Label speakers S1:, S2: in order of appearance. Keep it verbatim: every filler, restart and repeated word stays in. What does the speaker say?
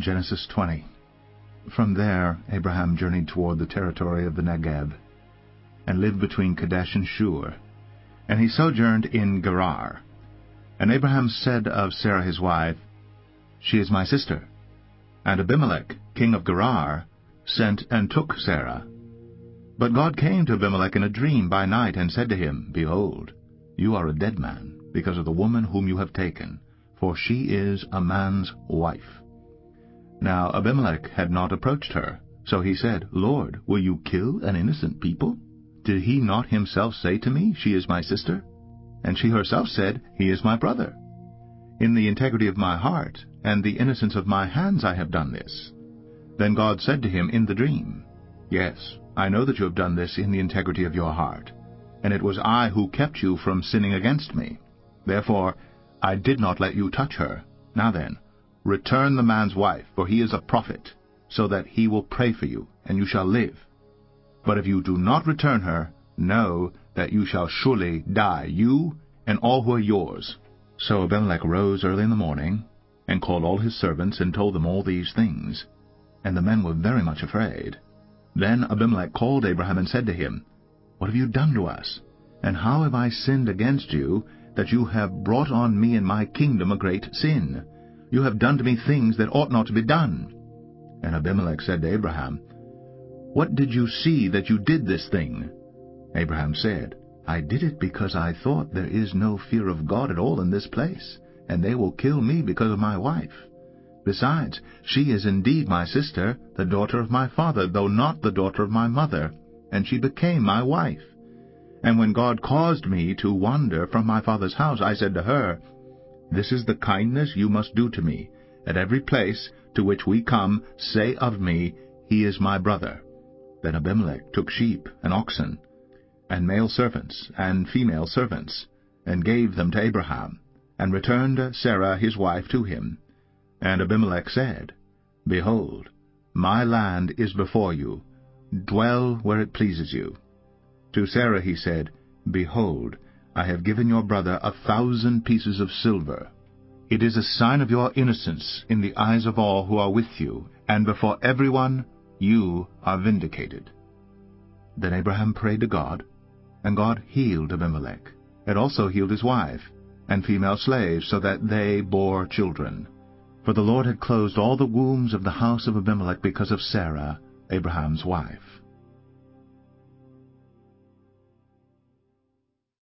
S1: Genesis twenty. From there Abraham journeyed toward the territory of the Negeb, and lived between Kadesh and Shur. And he sojourned in Gerar. And Abraham said of Sarah his wife, She is my sister. And Abimelech, king of Gerar, sent and took Sarah. But God came to Abimelech in a dream by night, and said to him, Behold, you are a dead man, because of the woman whom you have taken, for she is a man's wife. Now Abimelech had not approached her. So he said, Lord, will you kill an innocent people? Did he not himself say to me, She is my sister? And she herself said, He is my brother. In the integrity of my heart, and the innocence of my hands I have done this. Then God said to him in the dream, Yes, I know that you have done this in the integrity of your heart, and it was I who kept you from sinning against me. Therefore I did not let you touch her. Now then, return the man's wife, for he is a prophet, so that he will pray for you, and you shall live. But if you do not return her, know that you shall surely die, you and all who are yours. So Abimelech rose early in the morning, and called all his servants, and told them all these things. And the men were very much afraid. Then Abimelech called Abraham, and said to him, What have you done to us? And how have I sinned against you, that you have brought on me and my kingdom a great sin? You have done to me things that ought not to be done. And Abimelech said to Abraham, What did you see that you did this thing? Abraham said, I did it because I thought, There is no fear of God at all in this place, and they will kill me because of my wife. Besides, she is indeed my sister, the daughter of my father, though not the daughter of my mother, and she became my wife. And when God caused me to wander from my father's house, I said to her, This is the kindness you must do to me. At every place to which we come, say of me, He is my brother. Then Abimelech took sheep and oxen, and male servants and female servants, and gave them to Abraham, and returned Sarah his wife to him. And Abimelech said, Behold, my land is before you. Dwell where it pleases you. To Sarah he said, Behold, I have given your brother a thousand pieces of silver. It is a sign of your innocence in the eyes of all who are with you, and before everyone you are vindicated. Then Abraham prayed to God, and God healed Abimelech, and also healed his wife, and female slaves, so that they bore children. For the Lord had closed all the wombs of the house of Abimelech because of Sarah, Abraham's wife.